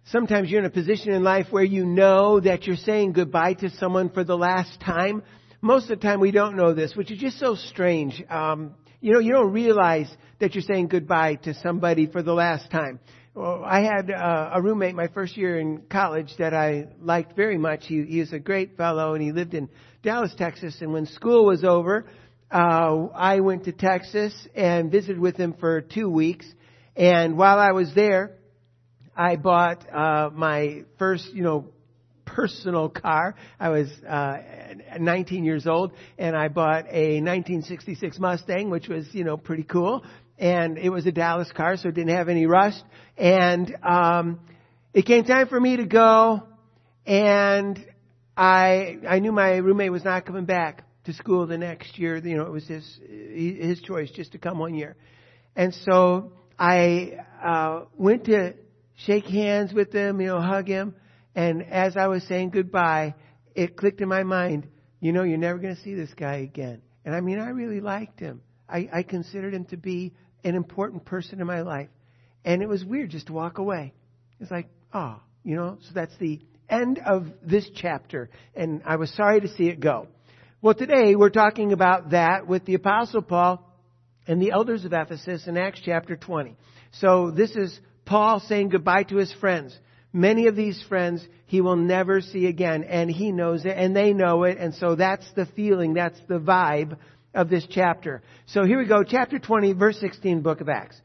Sometimes you're in a position in life where you know that you're saying goodbye to someone for the last time. Most of the time we don't know this, which is just so strange. You don't realize that you're saying goodbye to somebody for the last time. Well, I had a roommate my first year in college that I liked very much. He was a great fellow, and he lived in Dallas, Texas. And when school was over, I went to Texas and visited with him for 2 weeks. And while I was there, I bought my first, personal car. I was 19 years old, and I bought a 1966 Mustang, which was, pretty cool. And it was a Dallas car, so it didn't have any rust. And it came time for me to go, and I knew my roommate was not coming back to school the next year. It was his choice just to come 1 year. And so I went to shake hands with him, hug him. And as I was saying goodbye, it clicked in my mind, you're never going to see this guy again. And I really liked him. I considered him to be an important person in my life. And it was weird just to walk away. It's like, so that's the end of this chapter. And I was sorry to see it go. Well, today we're talking about that with the Apostle Paul and the elders of Ephesus in Acts chapter 20. So this is Paul saying goodbye to his friends. Many of these friends he will never see again, and he knows it, and they know it, and so that's the feeling, that's the vibe of this chapter. So here we go, chapter 20, verse 16, book of Acts.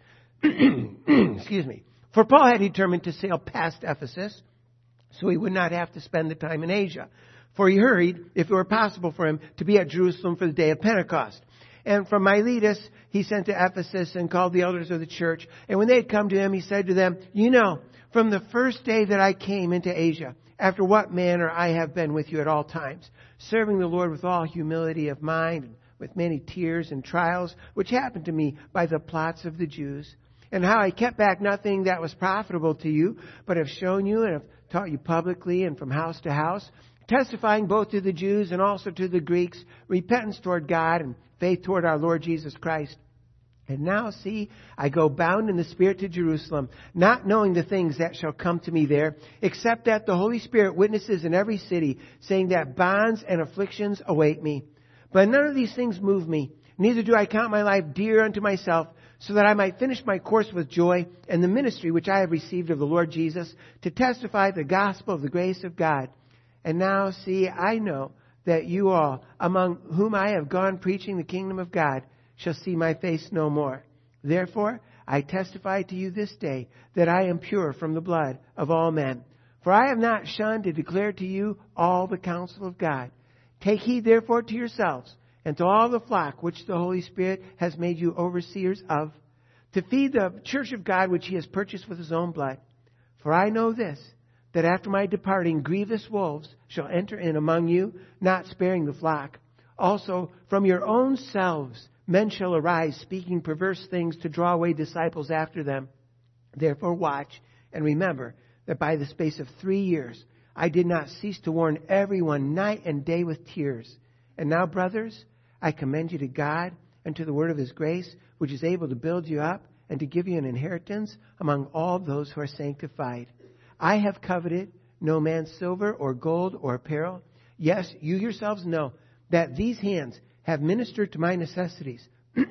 Excuse me. For Paul had determined to sail past Ephesus, so he would not have to spend the time in Asia. For he hurried, if it were possible for him, to be at Jerusalem for the day of Pentecost. And from Miletus he sent to Ephesus and called the elders of the church. And when they had come to him, he said to them, from the first day that I came into Asia, after what manner I have been with you at all times, serving the Lord with all humility of mind, and with many tears and trials, which happened to me by the plots of the Jews, and how I kept back nothing that was profitable to you, but have shown you and have taught you publicly and from house to house, testifying both to the Jews and also to the Greeks, repentance toward God and faith toward our Lord Jesus Christ. And now, see, I go bound in the Spirit to Jerusalem, not knowing the things that shall come to me there, except that the Holy Spirit witnesses in every city, saying that bonds and afflictions await me. But none of these things move me, neither do I count my life dear unto myself, so that I might finish my course with joy and the ministry which I have received of the Lord Jesus, to testify the gospel of the grace of God. And now, see, I know that you all, among whom I have gone preaching the kingdom of God, shall see my face no more. Therefore, I testify to you this day that I am pure from the blood of all men. For I have not shunned to declare to you all the counsel of God. Take heed therefore to yourselves and to all the flock which the Holy Spirit has made you overseers of, to feed the church of God which he has purchased with his own blood. For I know this, that after my departing grievous wolves shall enter in among you, not sparing the flock. Also from your own selves men shall arise, speaking perverse things to draw away disciples after them. Therefore watch and remember that by the space of 3 years I did not cease to warn everyone night and day with tears. And now, brothers, I commend you to God and to the word of his grace, which is able to build you up and to give you an inheritance among all those who are sanctified. I have coveted no man's silver or gold or apparel. Yes, you yourselves know that these hands have ministered to my necessities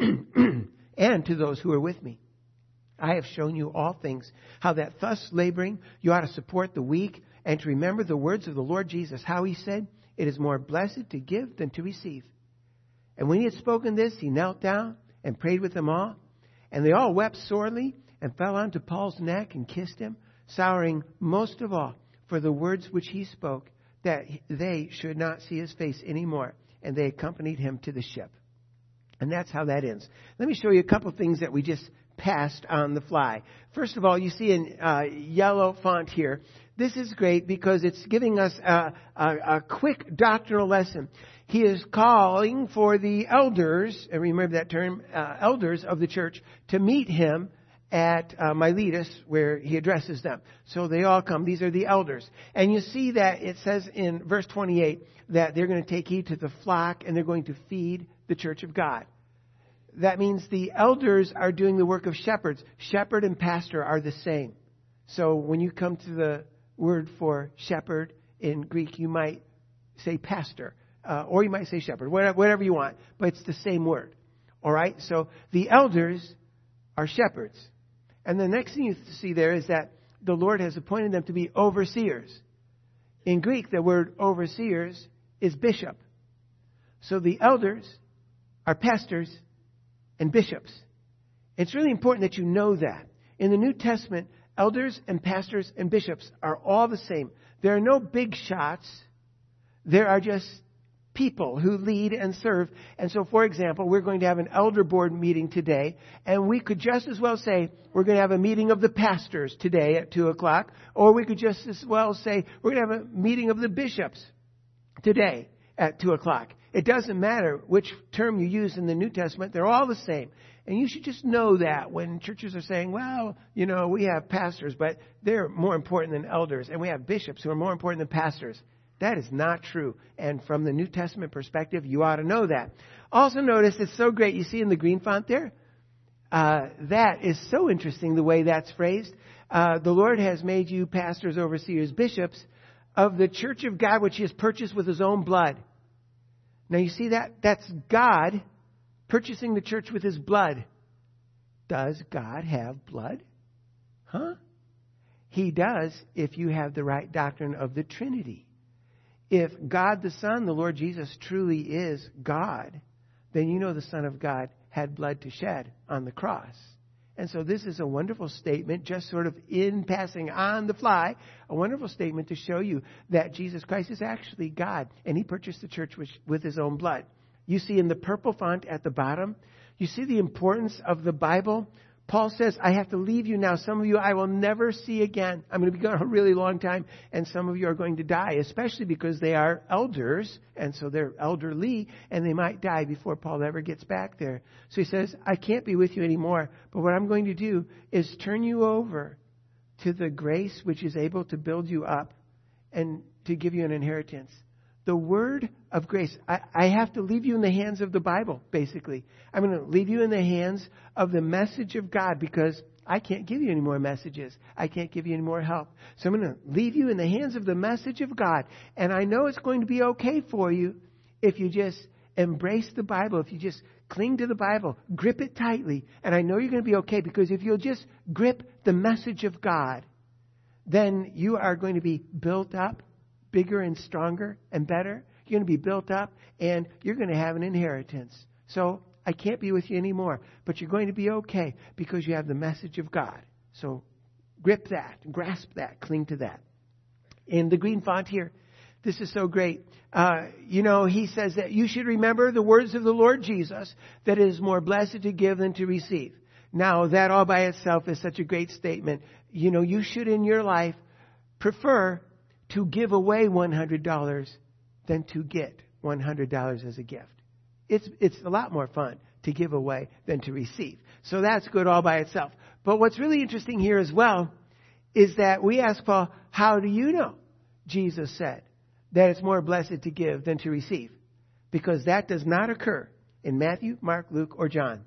and to those who are with me. I have shown you all things, how that thus laboring you ought to support the weak and to remember the words of the Lord Jesus, how he said, it is more blessed to give than to receive. And when he had spoken this, he knelt down and prayed with them all. And they all wept sorely and fell onto Paul's neck and kissed him, sorrowing most of all for the words which he spoke, that they should not see his face any more. And they accompanied him to the ship. And that's how that ends. Let me show you a couple things that we just passed on the fly. First of all, you see in yellow font here. This is great because it's giving us a quick doctrinal lesson. He is calling for the elders, and remember that term, elders of the church, to meet him at Miletus, where he addresses them. So they all come. These are the elders. And you see that it says in verse 28 that they're going to take heed to the flock and they're going to feed the church of God. That means the elders are doing the work of shepherds. Shepherd and pastor are the same. So when you come to the word for shepherd in Greek, you might say pastor, or you might say shepherd, whatever you want, but it's the same word. All right? So the elders are shepherds. And the next thing you see there is that the Lord has appointed them to be overseers. In Greek, the word overseers is bishop. So the elders are pastors and bishops. It's really important that you know that. In the New Testament, elders and pastors and bishops are all the same. There are no big shots. There are just people who lead and serve. And so, for example, we're going to have an elder board meeting today, and we could just as well say we're going to have a meeting of the pastors today at 2 o'clock, or we could just as well say we're going to have a meeting of the bishops today at 2 o'clock. It doesn't matter which term you use in the New Testament. They're all the same. And you should just know that when churches are saying, well, we have pastors, but they're more important than elders, and we have bishops who are more important than pastors. That is not true. And from the New Testament perspective, you ought to know that. Also notice it's so great. You see in the green font there? That is so interesting the way that's phrased. The Lord has made you pastors, overseers, bishops of the church of God, which He has purchased with His own blood. Now you see that? That's God purchasing the church with His blood. Does God have blood? Huh? He does if you have the right doctrine of the Trinity. If God the Son, the Lord Jesus, truly is God, then you know the Son of God had blood to shed on the cross. And so this is a wonderful statement, just sort of in passing on the fly, a wonderful statement to show you that Jesus Christ is actually God, and He purchased the church with His own blood. You see in the purple font at the bottom, you see the importance of the Bible. Paul says, I have to leave you now. Some of you I will never see again. I'm going to be gone a really long time, and some of you are going to die, especially because they are elders, and so they're elderly, and they might die before Paul ever gets back there. So he says, I can't be with you anymore, but what I'm going to do is turn you over to the grace which is able to build you up and to give you an inheritance. The word of grace. I have to leave you in the hands of the Bible, basically. I'm going to leave you in the hands of the message of God because I can't give you any more messages. I can't give you any more help. So I'm going to leave you in the hands of the message of God. And I know it's going to be okay for you if you just embrace the Bible, if you just cling to the Bible, grip it tightly. And I know you're going to be okay because if you'll just grip the message of God, then you are going to be built up, bigger and stronger and better. You're going to be built up and you're going to have an inheritance. So I can't be with you anymore, but you're going to be okay because you have the message of God. So grip that, grasp that, cling to that. In the green font here, this is so great. He says that you should remember the words of the Lord Jesus, that it is more blessed to give than to receive. Now, that all by itself is such a great statement. You should in your life prefer to give away $100 than to get $100 as a gift. It's a lot more fun to give away than to receive. So that's good all by itself. But what's really interesting here as well is that we ask Paul, how do you know? Jesus said that it's more blessed to give than to receive. Because that does not occur in Matthew, Mark, Luke, or John.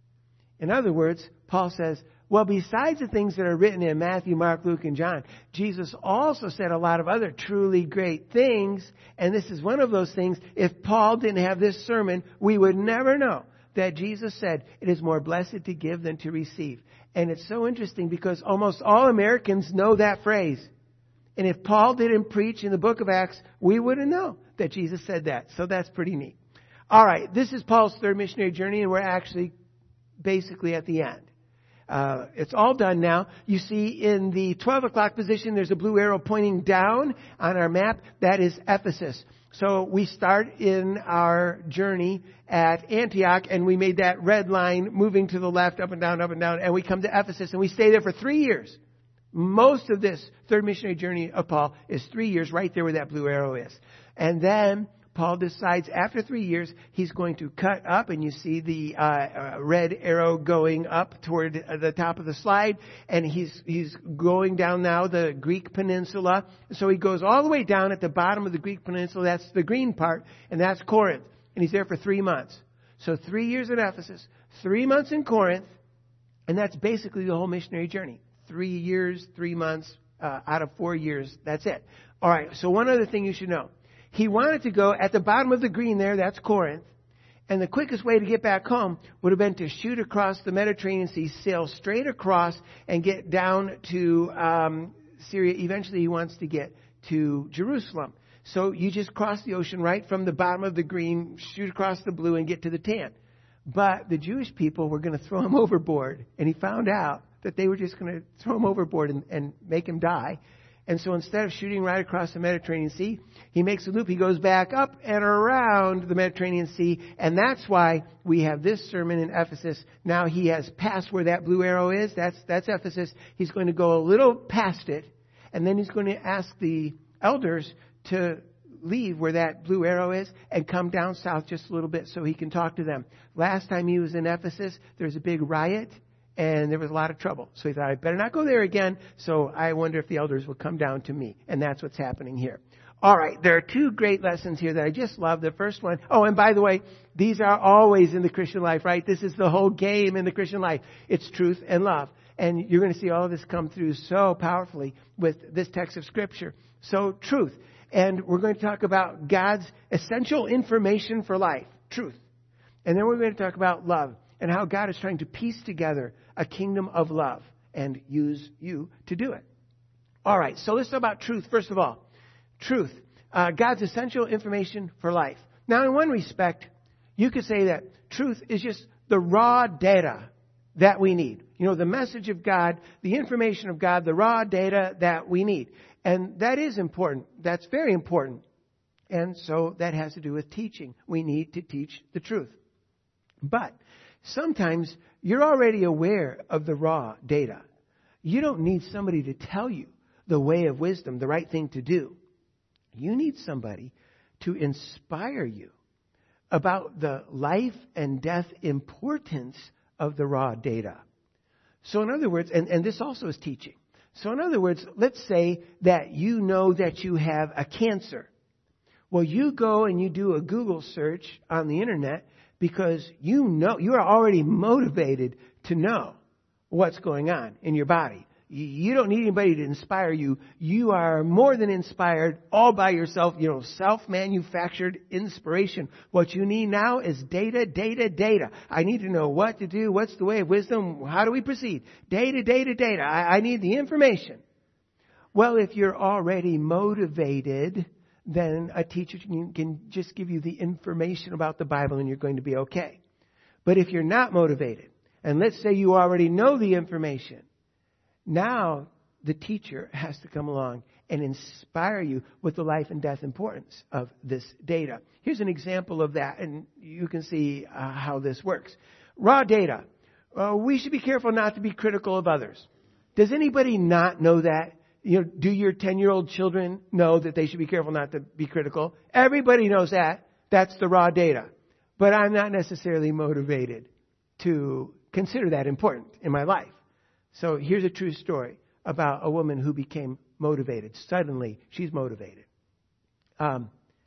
In other words, Paul says, well, besides the things that are written in Matthew, Mark, Luke, and John, Jesus also said a lot of other truly great things. And this is one of those things. If Paul didn't have this sermon, we would never know that Jesus said it is more blessed to give than to receive. And it's so interesting because almost all Americans know that phrase. And if Paul didn't preach in the book of Acts, we wouldn't know that Jesus said that. So that's pretty neat. All right, this is Paul's third missionary journey, and we're actually basically at the end. It's all done now. You see in the 12 o'clock position, there's a blue arrow pointing down on our map. That is Ephesus. So we start in our journey at Antioch, and we made that red line moving to the left, up and down, and we come to Ephesus, and we stay there for 3 years. Most of this third missionary journey of Paul is 3 years, right there where that blue arrow is. And then Paul decides after 3 years, he's going to cut up, and you see the red arrow going up toward the top of the slide, and he's going down now the Greek peninsula. So he goes all the way down at the bottom of the Greek peninsula. That's the green part, and that's Corinth. And he's there for 3 months. So 3 years in Ephesus, 3 months in Corinth, and that's basically the whole missionary journey. 3 years, 3 months, out of 4 years. That's it. All right. So one other thing you should know. He wanted to go at the bottom of the green there. That's Corinth. And the quickest way to get back home would have been to shoot across the Mediterranean Sea, sail straight across, and get down to Syria. Eventually, he wants to get to Jerusalem. So you just cross the ocean right from the bottom of the green, shoot across the blue, and get to the tan. But the Jewish people were going to throw him overboard. And he found out that they were just going to throw him overboard and make him die. And so instead of shooting right across the Mediterranean Sea, he makes a loop. He goes back up and around the Mediterranean Sea. And that's why we have this sermon in Ephesus. Now he has passed where that blue arrow is. That's Ephesus. He's going to go a little past it. And then he's going to ask the elders to leave where that blue arrow is and come down south just a little bit so he can talk to them. Last time he was in Ephesus, there was a big riot. And there was a lot of trouble. So he thought, I better not go there again. So I wonder if the elders will come down to me. And that's what's happening here. All right. There are 2 great lessons here that I just love. The first one. Oh, and by the way, these are always in the Christian life, right? This is the whole game in the Christian life. It's truth and love. And you're going to see all of this come through so powerfully with this text of Scripture. So truth. And we're going to talk about God's essential information for life. Truth. And then we're going to talk about love and how God is trying to piece together a kingdom of love and use you to do it. All right, so let's talk about truth. First of all, truth, God's essential information for life. Now, in one respect, you could say that truth is just the raw data that we need. You know, the message of God, the information of God, the raw data that we need. And that is important. That's very important. And so that has to do with teaching. We need to teach the truth. But sometimes you're already aware of the raw data. You don't need somebody to tell you the way of wisdom, the right thing to do. You need somebody to inspire you about the life and death importance of the raw data. So in other words, and this also is teaching. So in other words, let's say that you know that you have a cancer. Well, you go and you do a Google search on the internet because you know, you are already motivated to know what's going on in your body. You don't need anybody to inspire you. You are more than inspired all by yourself, self-manufactured inspiration. What you need now is data, data, data. I need to know what to do. What's the way of wisdom? How do we proceed? Data, data, data. I need the information. Well, if you're already motivated, then a teacher can just give you the information about the Bible and you're going to be okay. But if you're not motivated, and let's say you already know the information, now the teacher has to come along and inspire you with the life and death importance of this data. Here's an example of that, and you can see how this works. Raw data. We should be careful not to be critical of others. Does anybody not know that? Do your 10-year-old children know that they should be careful not to be critical? Everybody knows that. That's the raw data. But I'm not necessarily motivated to consider that important in my life. So here's a true story about a woman who became motivated. Suddenly, she's motivated. A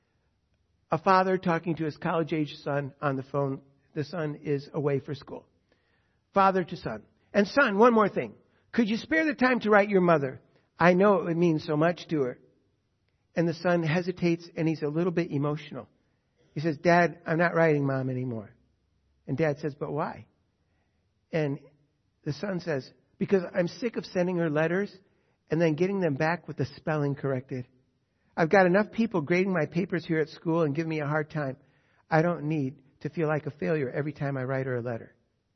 father talking to his college-age son on the phone. The son is away for school. Father to son. And son, one more thing. Could you spare the time to write your mother? I know it would mean so much to her. And the son hesitates and he's a little bit emotional. He says, Dad, I'm not writing Mom anymore. And Dad says, but why? And the son says, because I'm sick of sending her letters and then getting them back with the spelling corrected. I've got enough people grading my papers here at school and giving me a hard time. I don't need to feel like a failure every time I write her a letter.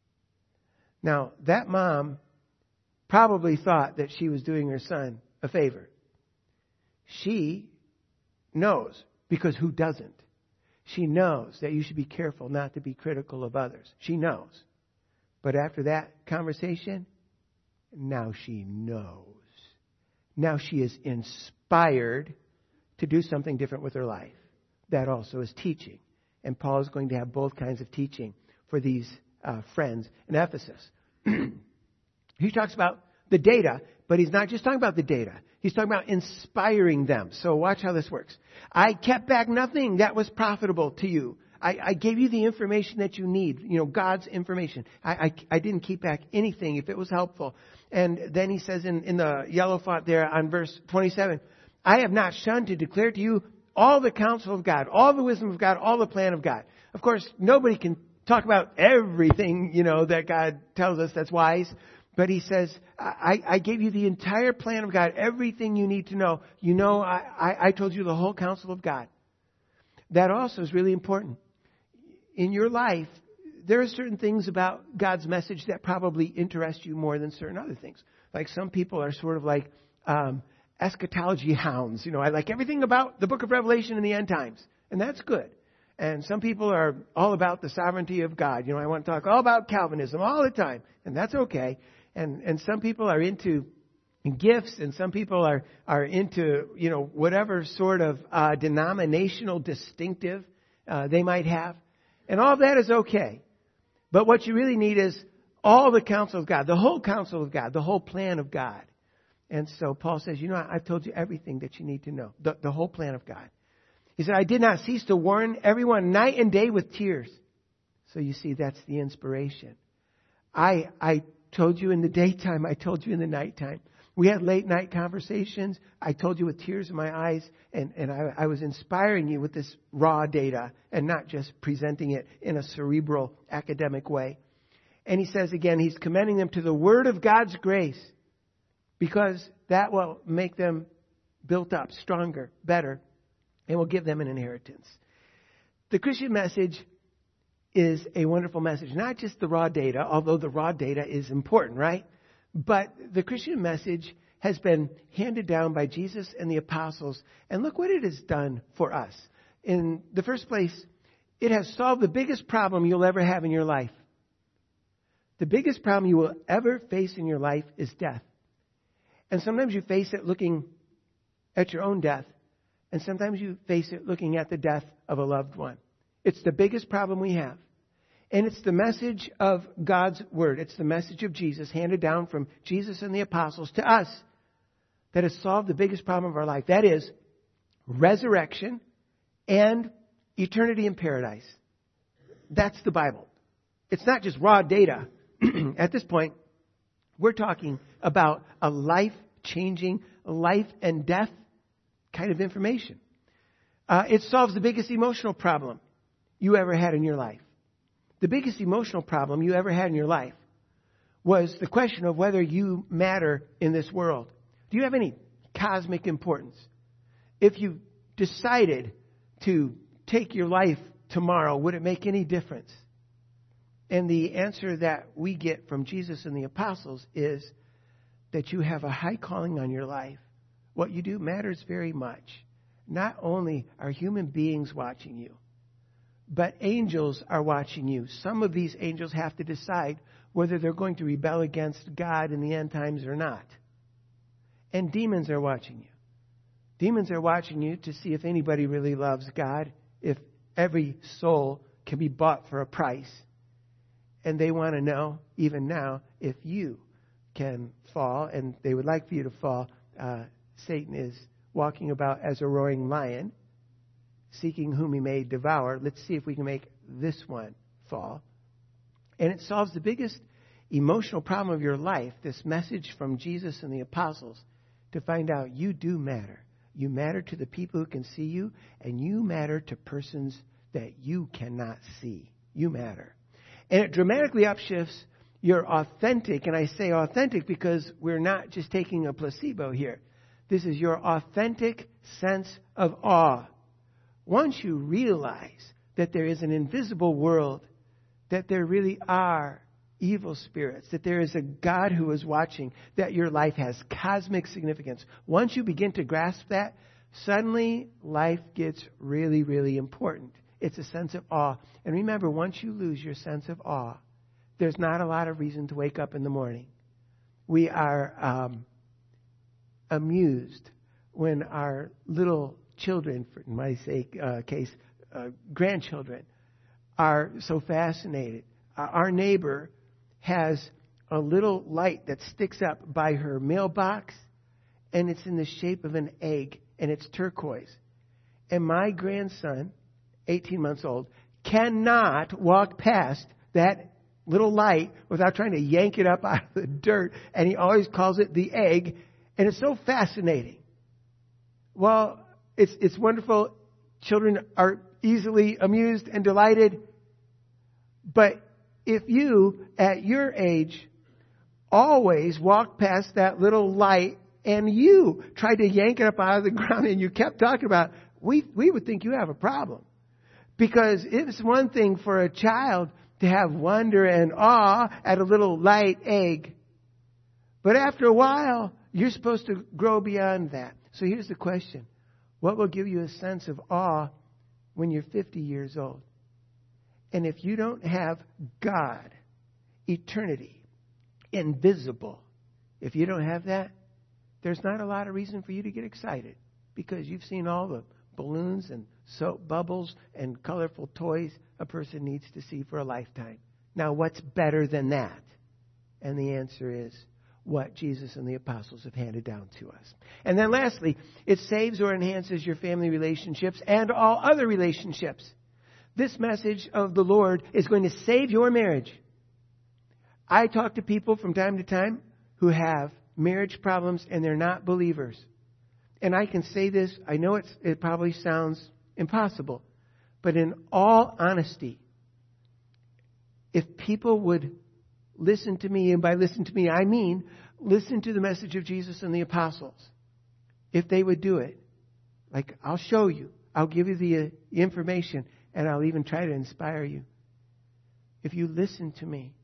Now, that mom probably thought that she was doing her son a favor. She knows, because who doesn't? She knows that you should be careful not to be critical of others. She knows. But after that conversation, now she knows. Now she is inspired to do something different with her life. That also is teaching. And Paul is going to have both kinds of teaching for these friends in Ephesus. He talks about the data, but he's not just talking about the data. He's talking about inspiring them. So watch how this works. I kept back nothing that was profitable to you. I gave you the information that you need, God's information. I didn't keep back anything if it was helpful. And then he says in the yellow font there on verse 27, I have not shunned to declare to you all the counsel of God, all the wisdom of God, all the plan of God. Of course, nobody can talk about everything, that God tells us that's wise. But he says, I gave you the entire plan of God, everything you need to know. I told you the whole counsel of God. That also is really important. In your life, there are certain things about God's message that probably interest you more than certain other things. Like some people are sort of like eschatology hounds. I like everything about the book of Revelation and the end times. And that's good. And some people are all about the sovereignty of God. I want to talk all about Calvinism all the time. And that's okay. And some people are into gifts, and some people are into, whatever sort of denominational distinctive they might have. And all of that is okay. But what you really need is all the counsel of God, the whole counsel of God, the whole plan of God. And so Paul says, I've told you everything that you need to know, the whole plan of God. He said, I did not cease to warn everyone night and day with tears. So you see, that's the inspiration. I told you in the daytime. I told you in the nighttime. We had late night conversations. I told you with tears in my eyes. And I was inspiring you with this raw data and not just presenting it in a cerebral academic way. And he says again, he's commending them to the word of God's grace, because that will make them built up, stronger, better, and will give them an inheritance. The Christian message is a wonderful message. Not just the raw data, although the raw data is important, right? But the Christian message has been handed down by Jesus and the apostles. And look what it has done for us. In the first place, it has solved the biggest problem you'll ever have in your life. The biggest problem you will ever face in your life is death. And sometimes you face it looking at your own death. And sometimes you face it looking at the death of a loved one. It's the biggest problem we have. And it's the message of God's Word. It's the message of Jesus handed down from Jesus and the apostles to us that has solved the biggest problem of our life. That is resurrection and eternity in paradise. That's the Bible. It's not just raw data. At this point, we're talking about a life-changing, life and death kind of information. It solves the biggest emotional problem you ever had in your life. The biggest emotional problem you ever had in your life was the question of whether you matter in this world. Do you have any cosmic importance? If you decided to take your life tomorrow, would it make any difference? And the answer that we get from Jesus and the apostles is that you have a high calling on your life. What you do matters very much. Not only are human beings watching you, but angels are watching you. Some of these angels have to decide whether they're going to rebel against God in the end times or not. And demons are watching you. Demons are watching you to see if anybody really loves God, if every soul can be bought for a price. And they want to know, even now, if you can fall, and they would like for you to fall. Satan is walking about as a roaring lion, seeking whom he may devour. Let's see if we can make this one fall. And it solves the biggest emotional problem of your life, this message from Jesus and the apostles, to find out you do matter. You matter to the people who can see you, and you matter to persons that you cannot see. You matter. And it dramatically upshifts your authentic, and I say authentic because we're not just taking a placebo here. This is your authentic sense of awe. Once you realize that there is an invisible world, that there really are evil spirits, that there is a God who is watching, that your life has cosmic significance. Once you begin to grasp that, suddenly life gets really, really important. It's a sense of awe. And remember, once you lose your sense of awe, there's not a lot of reason to wake up in the morning. We are amused when our little children, for in my case, grandchildren, are so fascinated. Our neighbor has a little light that sticks up by her mailbox, and it's in the shape of an egg, and it's turquoise. And my grandson, 18 months old, cannot walk past that little light without trying to yank it up out of the dirt. And he always calls it the egg. And it's so fascinating. Well, it's wonderful. Children are easily amused and delighted. But if you, at your age, always walk past that little light and you tried to yank it up out of the ground and you kept talking about it, we would think you have a problem. Because it's one thing for a child to have wonder and awe at a little light egg. But after a while, you're supposed to grow beyond that. So here's the question. What will give you a sense of awe when you're 50 years old? And if you don't have God, eternity, invisible, if you don't have that, there's not a lot of reason for you to get excited, because you've seen all the balloons and soap bubbles and colorful toys a person needs to see for a lifetime. Now, what's better than that? And the answer is what Jesus and the apostles have handed down to us. And then lastly, it saves or enhances your family relationships and all other relationships. This message of the Lord is going to save your marriage. I talk to people from time to time who have marriage problems and they're not believers. And I can say this, I know it probably sounds impossible, but in all honesty, if people would listen to me, and by listen to me, I mean listen to the message of Jesus and the apostles. If they would do it, like I'll show you, I'll give you the information, and I'll even try to inspire you. If you listen to me,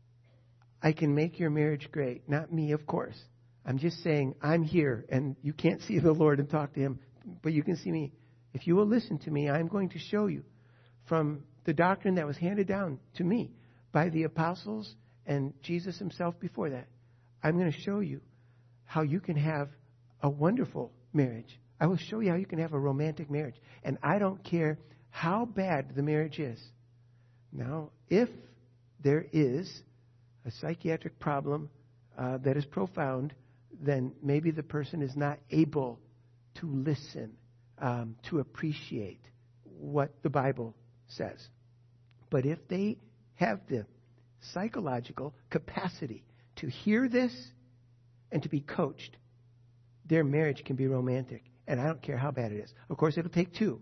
I can make your marriage great. Not me, of course. I'm just saying I'm here, and you can't see the Lord and talk to Him, but you can see me. If you will listen to me, I'm going to show you from the doctrine that was handed down to me by the apostles and Jesus Himself before that. I'm going to show you how you can have a wonderful marriage. I will show you how you can have a romantic marriage. And I don't care how bad the marriage is. Now, if there is a psychiatric problem that is profound, then maybe the person is not able to listen, to appreciate what the Bible says. But if they have the psychological capacity to hear this and to be coached, their marriage can be romantic. And I don't care how bad it is. Of course, it'll take two.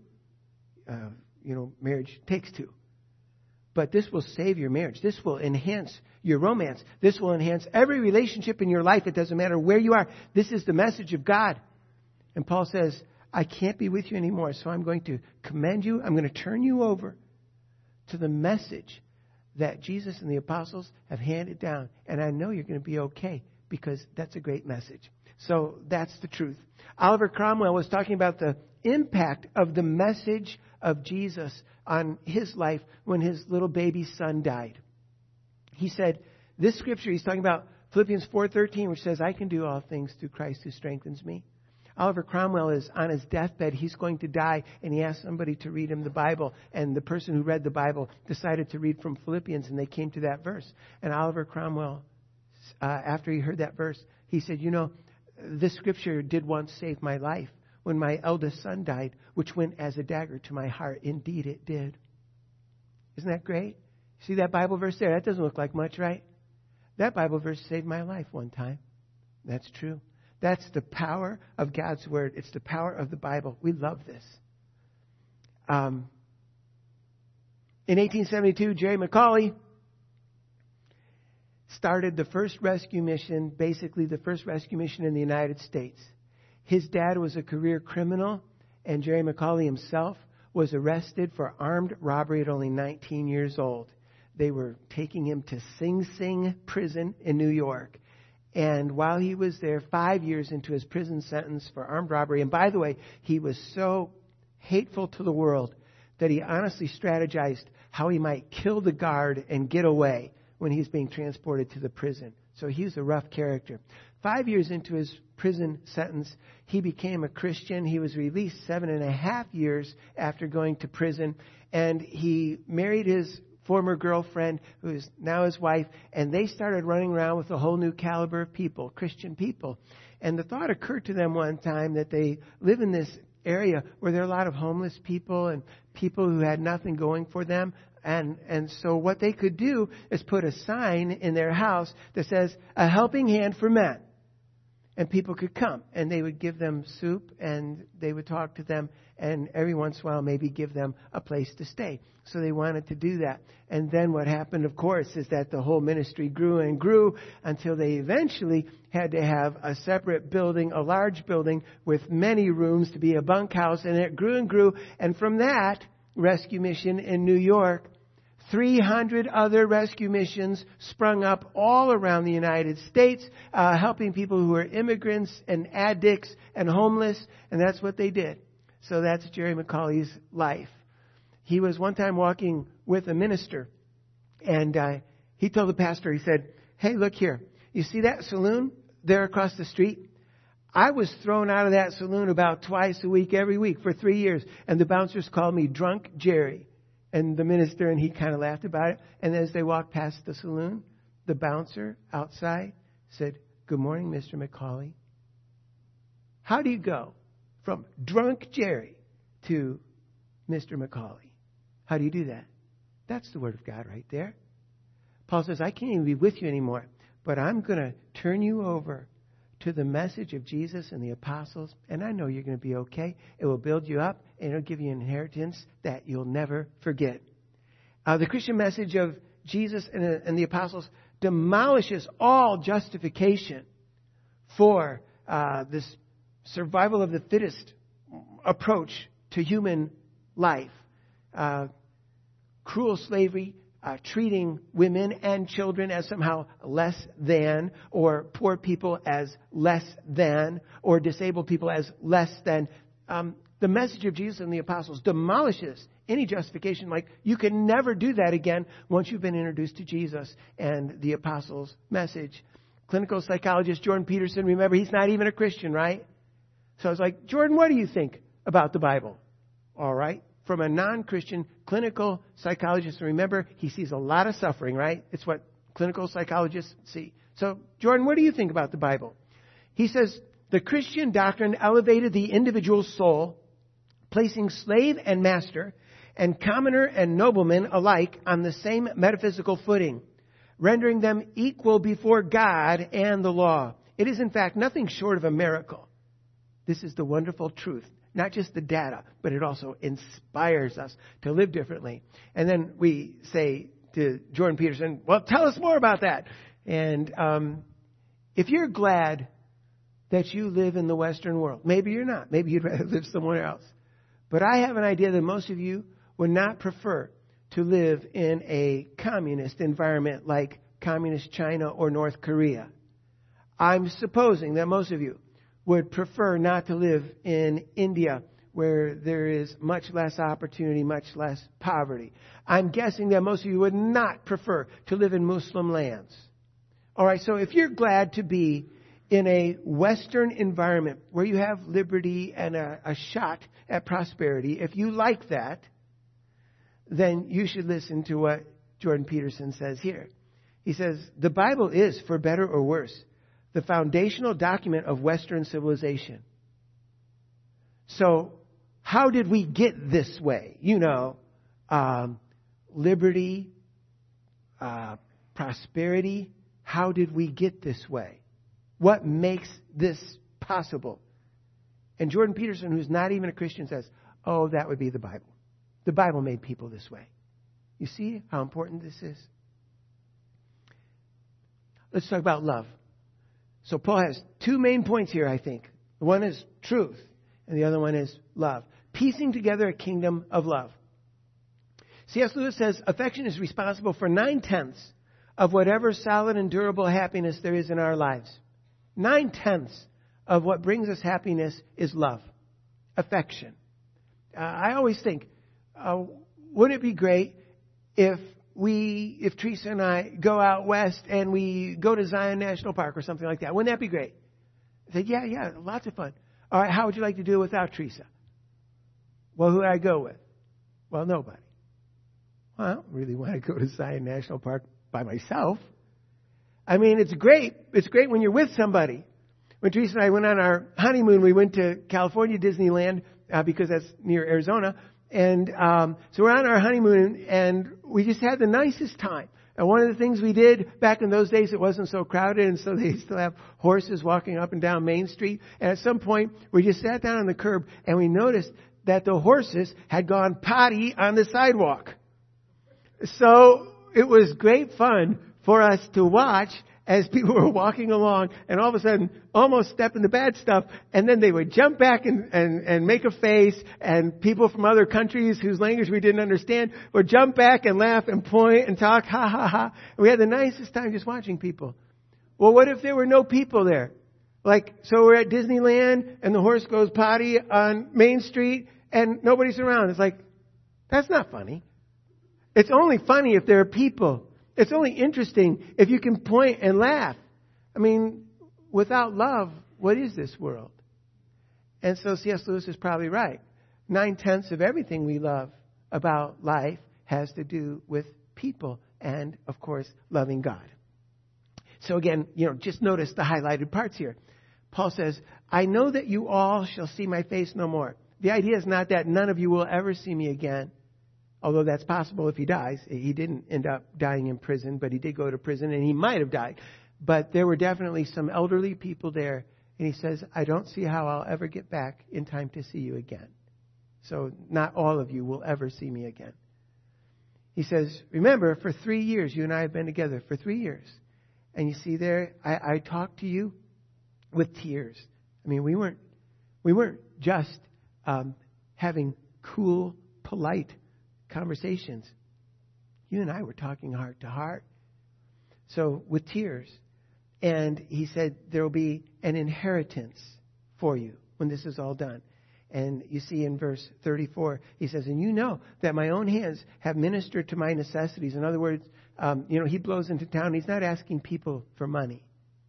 Marriage takes two. But this will save your marriage. This will enhance your romance. This will enhance every relationship in your life. It doesn't matter where you are. This is the message of God. And Paul says, I can't be with you anymore, so I'm going to commend you. I'm going to turn you over to the message that Jesus and the apostles have handed down. And I know you're going to be okay, because that's a great message. So that's the truth. Oliver Cromwell was talking about the impact of the message of Jesus on his life when his little baby son died. He said, this scripture, he's talking about Philippians 4:13, which says, I can do all things through Christ who strengthens me. Oliver Cromwell is on his deathbed. He's going to die, and he asked somebody to read him the Bible. And the person who read the Bible decided to read from Philippians, and they came to that verse. And Oliver Cromwell, after he heard that verse, he said, this scripture did once save my life when my eldest son died, which went as a dagger to my heart. Indeed, it did. Isn't that great? See that Bible verse there? That doesn't look like much, right? That Bible verse saved my life one time. That's true. That's the power of God's Word. It's the power of the Bible. We love this. In 1872, Jerry McAuley started the first rescue mission, basically the first rescue mission in the United States. His dad was a career criminal, and Jerry McAuley himself was arrested for armed robbery at only 19 years old. They were taking him to Sing Sing prison in New York. And while he was there, 5 years into his prison sentence for armed robbery, and by the way, he was so hateful to the world that he honestly strategized how he might kill the guard and get away when he's being transported to the prison. So he was a rough character. 5 years into his prison sentence, he became a Christian. He was released 7.5 years after going to prison, and he married his former girlfriend, who is now his wife, and they started running around with a whole new caliber of people, Christian people. And the thought occurred to them one time that they live in this area where there are a lot of homeless people and people who had nothing going for them. And so what they could do is put a sign in their house that says, "A helping hand for men." And people could come, and they would give them soup, and they would talk to them, and every once in a while maybe give them a place to stay. So they wanted to do that. And then what happened, of course, is that the whole ministry grew and grew until they eventually had to have a separate building, a large building with many rooms to be a bunkhouse. And it grew and grew. And from that rescue mission in New York, 300 other rescue missions sprung up all around the United States, helping people who are immigrants and addicts and homeless. And that's what they did. So that's Jerry McAuley's life. He was one time walking with a minister, and he told the pastor, he said, "Hey, look here. You see that saloon there across the street? I was thrown out of that saloon about twice a week, every week for 3 years. And the bouncers called me Drunk Jerry." And the minister, and he kind of laughed about it. And as they walked past the saloon, the bouncer outside said, "Good morning, Mr. McAuley. How do you go from Drunk Jerry to Mr. McAuley? How do you do that?" That's the Word of God right there. Paul says, "I can't even be with you anymore, but I'm going to turn you over to the message of Jesus and the apostles, and I know you're going to be okay. It will build you up, and it'll give you an inheritance that you'll never forget." The Christian message of Jesus and the apostles demolishes all justification for this survival of the fittest approach to human life. Cruel slavery, treating women and children as somehow less than, or poor people as less than, or disabled people as less than. The message of Jesus and the apostles demolishes any justification. Like, you can never do that again once you've been introduced to Jesus and the apostles' message. Clinical psychologist Jordan Peterson, remember, he's not even a Christian, right? So I was like, "Jordan, what do you think about the Bible?" All right. From a non-Christian clinical psychologist, remember, he sees a lot of suffering, right? It's what clinical psychologists see. So, Jordan, what do you think about the Bible? He says, "The Christian doctrine elevated the individual soul, placing slave and master, and commoner and nobleman alike on the same metaphysical footing, rendering them equal before God and the law. It is, in fact, nothing short of a miracle. This is the wonderful truth. Not just the data, but it also inspires us to live differently." And then we say to Jordan Peterson, "Well, tell us more about that." And if you're glad that you live in the Western world, maybe you're not. Maybe you'd rather live somewhere else. But I have an idea that most of you would not prefer to live in a communist environment like communist China or North Korea. I'm supposing that most of you would prefer not to live in India, where there is much less opportunity, much less poverty. I'm guessing that most of you would not prefer to live in Muslim lands. All right, so if you're glad to be in a Western environment where you have liberty and a shot at prosperity, if you like that, then you should listen to what Jordan Peterson says here. He says, "The Bible is, for better or worse, the foundational document of Western civilization." So, how did we get this way? Liberty, prosperity. How did we get this way? What makes this possible? And Jordan Peterson, who's not even a Christian, says, "Oh, that would be the Bible. The Bible made people this way." You see how important this is? Let's talk about love. So Paul has two main points here, I think. One is truth, and the other one is love. Piecing together a kingdom of love. C.S. Lewis says, affection is responsible for 9/10 of whatever solid and durable happiness there is in our lives. 9/10 of what brings us happiness is love, affection. I always think, wouldn't it be great if Teresa and I go out west and we go to Zion National Park or something like that? Wouldn't that be great? I said, yeah, lots of fun. All right, how would you like to do it without Teresa? Well, who would I go with? Well, nobody. Well, I don't really want to go to Zion National Park by myself. I mean, it's great. It's great when you're with somebody. When Teresa and I went on our honeymoon, we went to California Disneyland because that's near Arizona. And so we're on our honeymoon, and we just had the nicest time. And one of the things we did back in those days, it wasn't so crowded, and so they still have horses walking up and down Main Street. And at some point, we just sat down on the curb, and we noticed that the horses had gone potty on the sidewalk. So it was great fun for us to watch as people were walking along and all of a sudden almost step into bad stuff, and then they would jump back and make a face, and people from other countries whose language we didn't understand would jump back and laugh and point and talk, ha ha ha. And we had the nicest time just watching people. Well, what if there were no people there? Like, so we're at Disneyland and the horse goes potty on Main Street and nobody's around. It's like, that's not funny. It's only funny if there are people. It's only interesting if you can point and laugh. I mean, without love, what is this world? And so C.S. Lewis is probably right. 9/10 of everything we love about life has to do with people and, of course, loving God. So again, just notice the highlighted parts here. Paul says, I know that you all shall see my face no more. The idea is not that none of you will ever see me again. Although that's possible if he dies. He didn't end up dying in prison, but he did go to prison, and he might have died. But there were definitely some elderly people there. And he says, I don't see how I'll ever get back in time to see you again. So not all of you will ever see me again. He says, remember, for 3 years, you and I have been together for 3 years. And you see there, I talked to you with tears. I mean, we weren't just having cool, polite conversations. You and I were talking heart to heart. So with tears. And he said there will be an inheritance for you when this is all done. And you see in verse 34, he says, and you know that my own hands have ministered to my necessities. In other words, he blows into town. He's not asking people for money.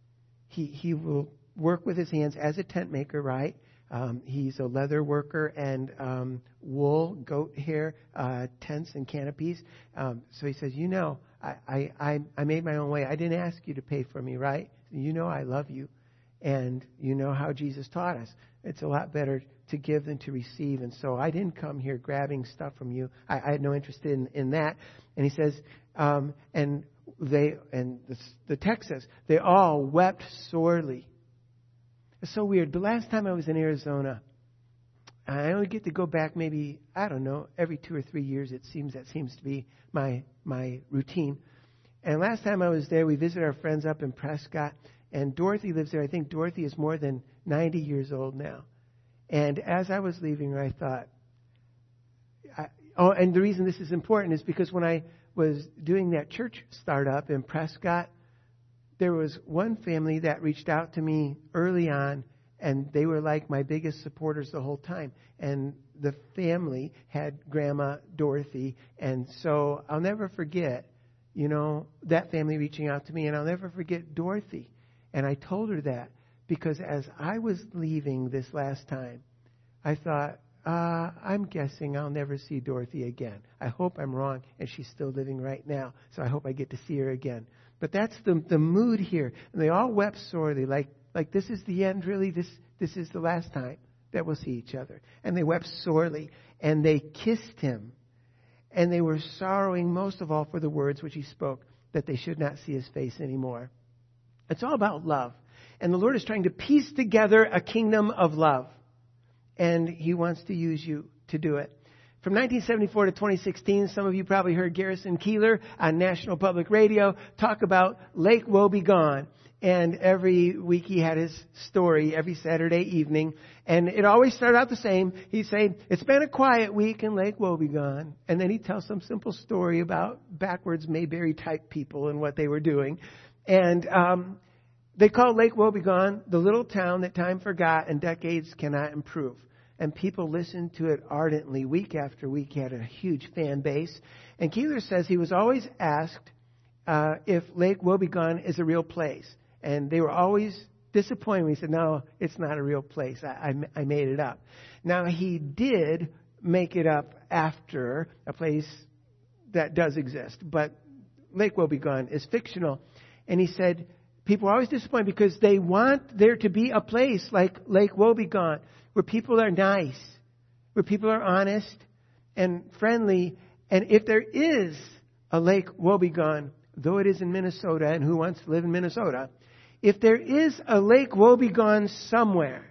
He will work with his hands as a tent maker, right? He's a leather worker and wool, goat hair, tents and canopies. So he says, I made my own way. I didn't ask you to pay for me, right? You know I love you. And you know how Jesus taught us. It's a lot better to give than to receive. And so I didn't come here grabbing stuff from you. I had no interest in that. And he says, the text says, they all wept sorely. It's so weird. The last time I was in Arizona, I only get to go back maybe, every 2 or 3 years. That seems to be my routine. And last time I was there, we visited our friends up in Prescott. And Dorothy lives there. I think Dorothy is more than 90 years old now. And as I was leaving her, I thought, and the reason this is important is because when I was doing that church startup in Prescott, there was one family that reached out to me early on, and they were like my biggest supporters the whole time. And the family had Grandma Dorothy. And so I'll never forget, that family reaching out to me, and I'll never forget Dorothy. And I told her that because as I was leaving this last time, I thought, I'm guessing I'll never see Dorothy again. I hope I'm wrong, and she's still living right now. So I hope I get to see her again. But that's the mood here. And they all wept sorely, like this is the end, really. This is the last time that we'll see each other. And they wept sorely, and they kissed him. And they were sorrowing most of all for the words which he spoke, that they should not see his face anymore. It's all about love. And the Lord is trying to piece together a kingdom of love. And he wants to use you to do it. From 1974 to 2016, some of you probably heard Garrison Keillor on National Public Radio talk about Lake Wobegon. And every week he had his story every Saturday evening. And it always started out the same. He'd say, it's been a quiet week in Lake Wobegon. And then he'd tell some simple story about backwards Mayberry type people and what they were doing. And they called Lake Wobegon the little town that time forgot and decades cannot improve. And people listened to it ardently week after week. He had a huge fan base. And Keillor says he was always asked if Lake Wobegon is a real place. And they were always disappointed when he said, no, it's not a real place. I made it up. Now, he did make it up after a place that does exist. But Lake Wobegon is fictional. And he said, people are always disappointed because they want there to be a place like Lake Wobegon where people are nice, where people are honest, and friendly. And if there is a Lake Wobegon, though it is in Minnesota, and who wants to live in Minnesota? If there is a Lake Wobegon somewhere,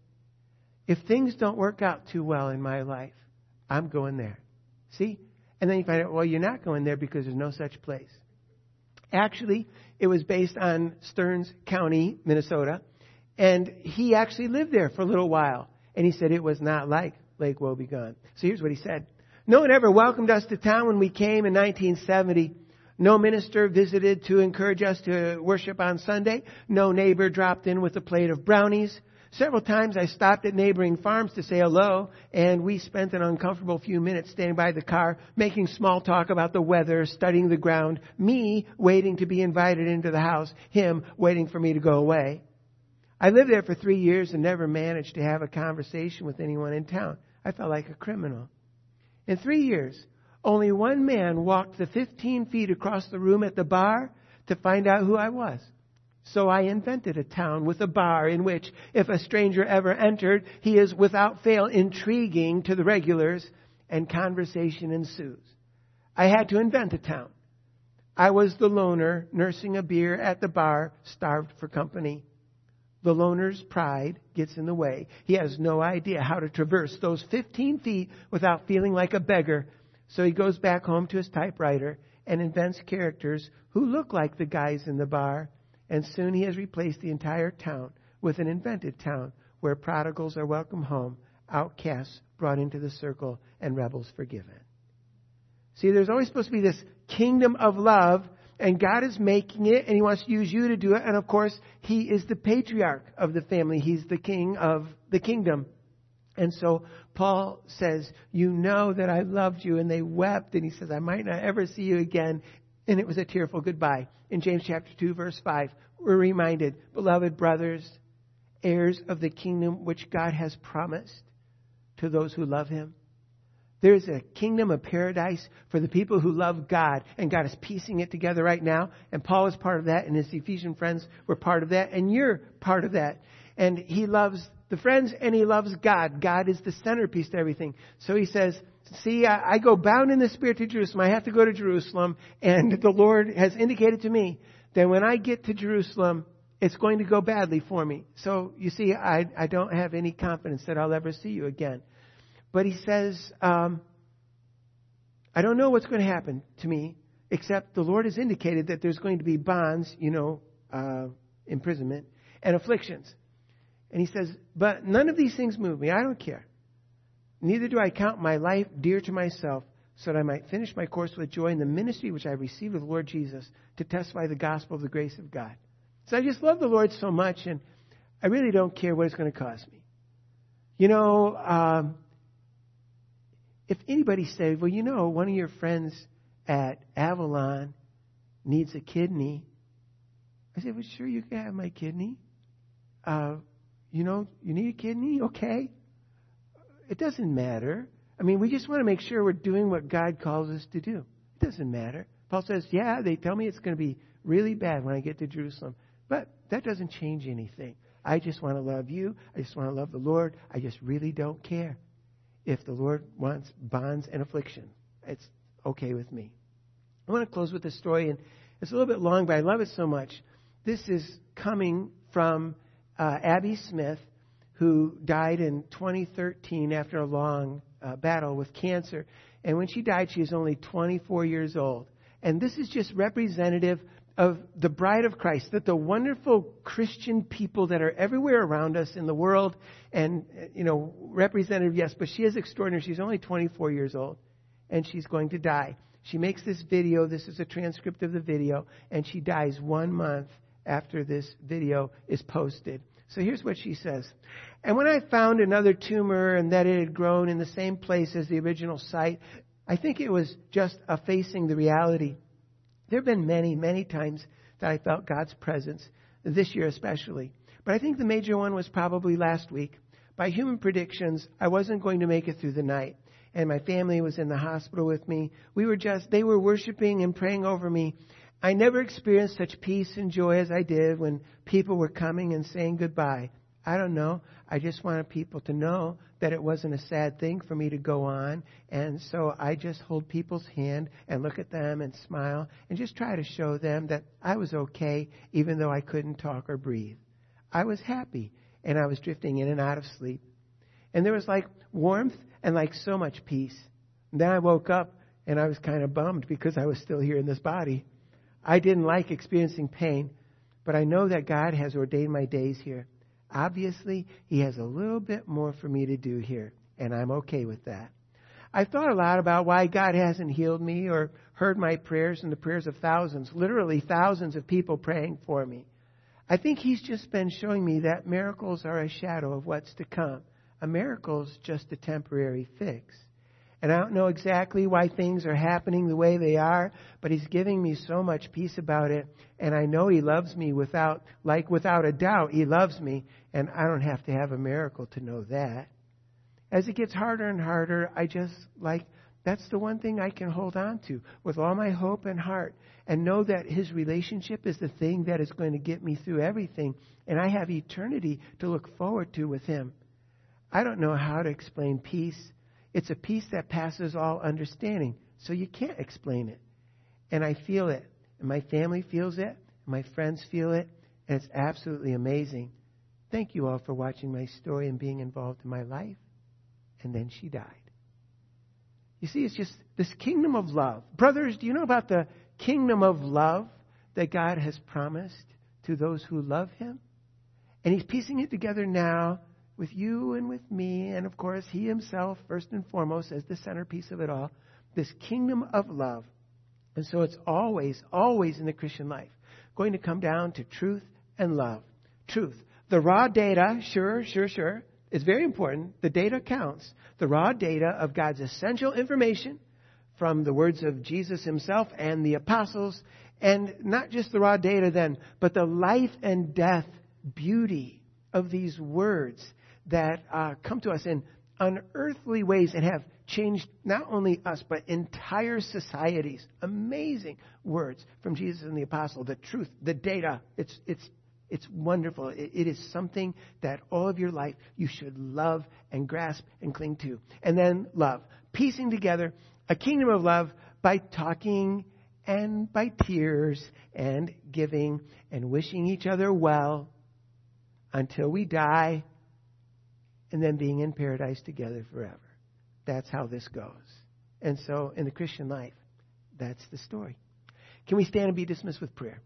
if things don't work out too well in my life, I'm going there. See? And then you find out, well, you're not going there because there's no such place. Actually, it was based on Stearns County, Minnesota. And he actually lived there for a little while. And he said it was not like Lake Wobegon. So here's what he said. No one ever welcomed us to town when we came in 1970. No minister visited to encourage us to worship on Sunday. No neighbor dropped in with a plate of brownies. Several times I stopped at neighboring farms to say hello, and we spent an uncomfortable few minutes standing by the car, making small talk about the weather, studying the ground, me waiting to be invited into the house, him waiting for me to go away. I lived there for 3 years and never managed to have a conversation with anyone in town. I felt like a criminal. In 3 years, only one man walked the 15 feet across the room at the bar to find out who I was. So I invented a town with a bar in which, if a stranger ever entered, he is without fail intriguing to the regulars, and conversation ensues. I had to invent a town. I was the loner nursing a beer at the bar, starved for company. The loner's pride gets in the way. He has no idea how to traverse those 15 feet without feeling like a beggar. So he goes back home to his typewriter and invents characters who look like the guys in the bar. And soon he has replaced the entire town with an invented town where prodigals are welcome home, outcasts brought into the circle, and rebels forgiven. See, there's always supposed to be this kingdom of love, and God is making it, and He wants to use you to do it. And of course, He is the patriarch of the family. He's the king of the kingdom. And so Paul says, you know that I loved you. And they wept. And he says, I might not ever see you again. And it was a tearful goodbye. In James chapter 2, verse 5, we're reminded, beloved brothers, heirs of the kingdom which God has promised to those who love Him. There's a kingdom of paradise for the people who love God. And God is piecing it together right now. And Paul is part of that. And his Ephesian friends were part of that. And you're part of that. And he loves the friends and he loves God. God is the centerpiece to everything. So he says, see, I go bound in the Spirit to Jerusalem. I have to go to Jerusalem. And the Lord has indicated to me that when I get to Jerusalem, it's going to go badly for me. So you see, I don't have any confidence that I'll ever see you again. But he says, I don't know what's going to happen to me, except the Lord has indicated that there's going to be bonds, imprisonment, and afflictions. And he says, but none of these things move me. I don't care. Neither do I count my life dear to myself, so that I might finish my course with joy in the ministry which I received of the Lord Jesus to testify the gospel of the grace of God. So I just love the Lord so much, and I really don't care what it's going to cost me. If anybody said, well, one of your friends at Avalon needs a kidney, I said, well, sure, you can have my kidney. You need a kidney? Okay. It doesn't matter. I mean, we just want to make sure we're doing what God calls us to do. It doesn't matter. Paul says, yeah, they tell me it's going to be really bad when I get to Jerusalem. But that doesn't change anything. I just want to love you. I just want to love the Lord. I just really don't care if the Lord wants bonds and affliction. It's okay with me. I want to close with this story, and it's a little bit long, but I love it so much. This is coming from Abby Smith, who died in 2013 after a long battle with cancer. And when she died, she was only 24 years old. And this is just representative of the bride of Christ, that the wonderful Christian people that are everywhere around us in the world, and, representative, yes, but she is extraordinary. She's only 24 years old, and she's going to die. She makes this video. This is a transcript of the video, and she dies 1 month after this video is posted. So here's what she says. And when I found another tumor and that it had grown in the same place as the original site, I think it was just facing the reality. There have been many, many times that I felt God's presence, this year especially. But I think the major one was probably last week. By human predictions, I wasn't going to make it through the night. And my family was in the hospital with me. They were worshiping and praying over me. I never experienced such peace and joy as I did when people were coming and saying goodbye. I don't know. I just wanted people to know that it wasn't a sad thing for me to go on. And so I just hold people's hand and look at them and smile and just try to show them that I was okay, even though I couldn't talk or breathe. I was happy, and I was drifting in and out of sleep. And there was like warmth and like so much peace. And then I woke up, and I was kind of bummed because I was still here in this body. I didn't like experiencing pain, but I know that God has ordained my days here. Obviously, He has a little bit more for me to do here, and I'm okay with that. I've thought a lot about why God hasn't healed me or heard my prayers and the prayers of thousands, literally thousands of people praying for me. I think He's just been showing me that miracles are a shadow of what's to come. A miracle's just a temporary fix. And I don't know exactly why things are happening the way they are, but He's giving me so much peace about it. And I know He loves me without a doubt. He loves me, and I don't have to have a miracle to know that. As it gets harder and harder, that's the one thing I can hold on to with all my hope and heart, and know that His relationship is the thing that is going to get me through everything. And I have eternity to look forward to with Him. I don't know how to explain peace. It's a peace that passes all understanding, so you can't explain it. And I feel it, and my family feels it, and my friends feel it, and it's absolutely amazing. Thank you all for watching my story and being involved in my life. And then she died. You see, it's just this kingdom of love. Brothers, do you know about the kingdom of love that God has promised to those who love Him? And He's piecing it together now with you and with me, and of course, He Himself, first and foremost, as the centerpiece of it all, this kingdom of love. And so it's always, always in the Christian life going to come down to truth and love. Truth. The raw data, sure, is very important. The data counts. The raw data of God's essential information from the words of Jesus Himself and the apostles, and not just the raw data then, but the life and death beauty of these words that come to us in unearthly ways and have changed not only us, but entire societies. Amazing words from Jesus and the apostle. The truth, the data, it's wonderful. It is something that all of your life you should love and grasp and cling to. And then love. Piecing together a kingdom of love by talking and by tears and giving and wishing each other well until we die, and then being in paradise together forever. That's how this goes. And so in the Christian life, that's the story. Can we stand and be dismissed with prayer?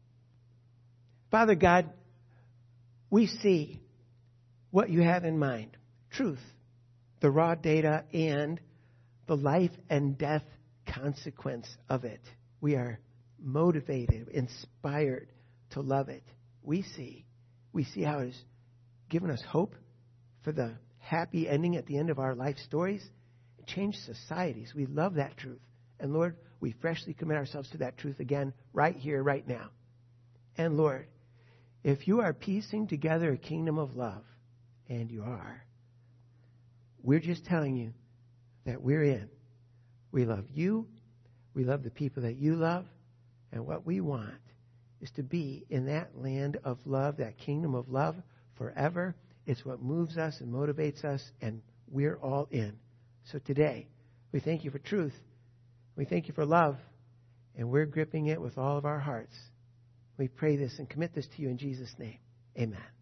Father God, we see what you have in mind. Truth, the raw data, and the life and death consequence of it. We are motivated, inspired to love it. We see how it has given us hope for the happy ending at the end of our life stories. It changed societies. We love that truth. And Lord, we freshly commit ourselves to that truth again, right here, right now. And Lord, if you are piecing together a kingdom of love, and you are, we're just telling you that we're in. We love you. We love the people that you love. And what we want is to be in that land of love, that kingdom of love forever. It's what moves us and motivates us, and we're all in. So today, we thank you for truth. We thank you for love, and we're gripping it with all of our hearts. We pray this and commit this to you in Jesus' name. Amen.